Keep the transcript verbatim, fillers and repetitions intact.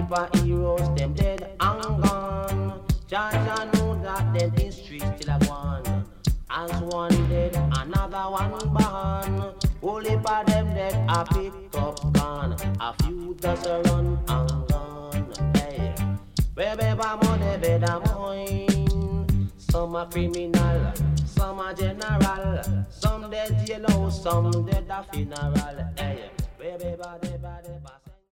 superheroes, them dead and gone. Jaja know that them history still a gone. As one dead, another one born. Only by them dead a picked up gun. A few just a run and gone. Hey, where baby money better mine. Some are criminal, some are general. Some dead yellow, some dead a funeral. Hey, where baby, baby, baby.